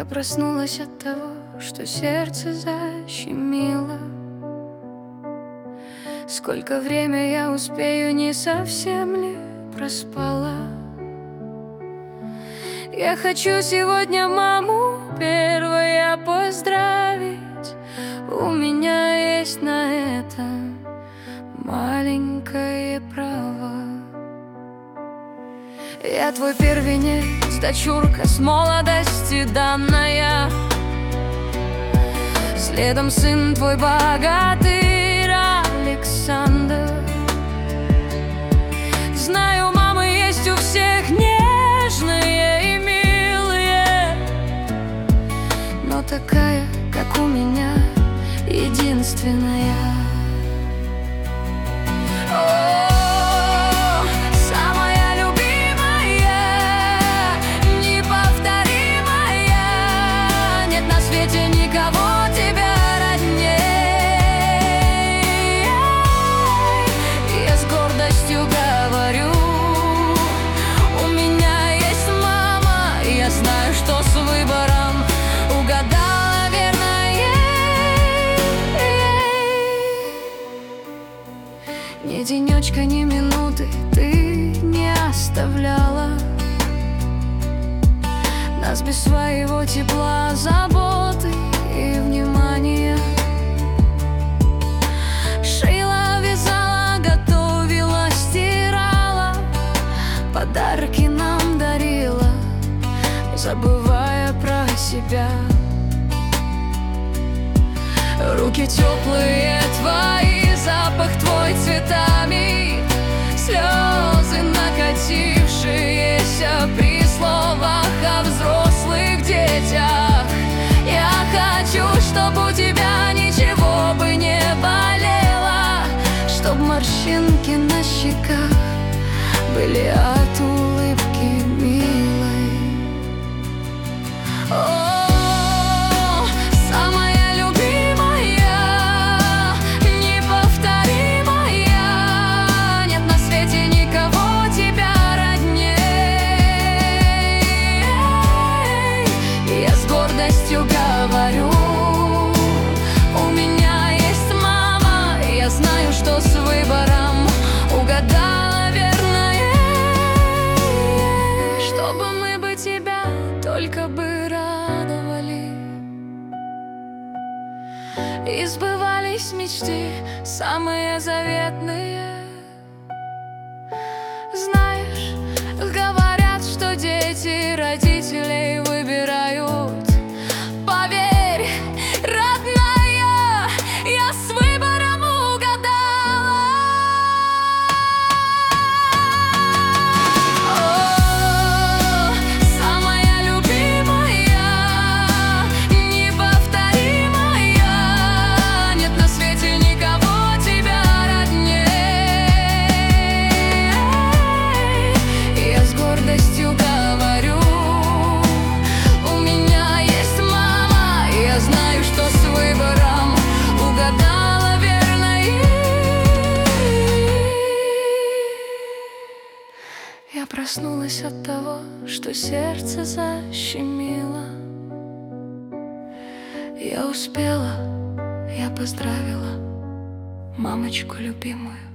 Я проснулась от того, что сердце защемило. Сколько время я успею, не совсем ли проспала? Я хочу сегодня маму первая поздравить. У меня есть на это маленькое право. Я твой первенец, дочурка с молодости данная. Следом сын твой богатырь Александр. Знаю, мамы есть у всех нежные и милые, но такая, как у меня, единственная. Ни денечка, ни минуты ты не оставляла нас без своего тепла, заботы и внимания. Шила, вязала, готовила, стирала, подарки нам дарила, забывая про себя. Руки теплые твои, запах твой цветами, слезы накатившиеся при словах о взрослых детях. Я хочу, чтобы у тебя ничего бы не болело, чтоб морщинки на щеках были от улыбки милой. Говорю, у меня есть мама, я знаю, что с выбором угадала верно. Чтобы мы бы тебя только бы радовали, и сбывались мечты самые заветные. Знаешь, говорят, что дети родителей выбирают. Поверь, родная, я с выбором угадала. О, самая любимая, неповторимая, нет на свете никого тебя роднее. Я с гордостью говорю, знаю, что с выбором угадала верно. Я проснулась от того, что сердце защемило. Я успела, я поздравила мамочку любимую.